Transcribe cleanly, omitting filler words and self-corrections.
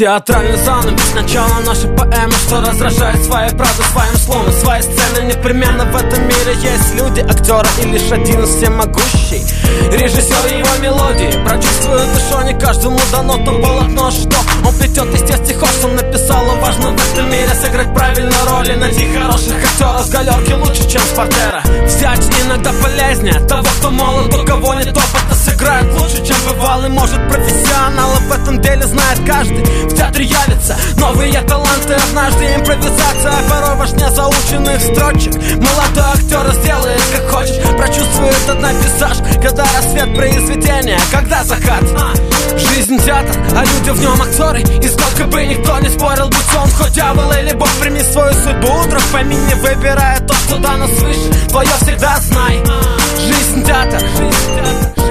Театральный занавес, начало нашей поэмы, что раздражает своей правдой, своим словом, своей сцены. Непременно в этом мире есть люди, актеры и лишь один всемогущий режиссер его мелодии. Прочувствует душой, не каждому дано то полотно, что он плетет из тех стихов, что написал. Важно в этом мире сыграть правильно роли, найти хороших актеров с галерки лучше, чем с портера. Взять иногда полезнее того, кто молод, у кого нет опыта, сыграет лучше, чем бывалый. Может, профессионалы в этом деле знает каждый. В театре явятся новые таланты, однажды импровизация порой важнее заученных строчек. Молодой актер сделает как хочешь, прочувствует одна пейзаж, когда рассвет произведения, когда закат. Жизнь театр, а люди в нем актеры. И сколько бы никто не спорил, будь он хоть дьявол или бог, прими свою судьбу, друг, пойми, не выбирая то, что дано свыше. Твое всегда знай. Жизнь театр.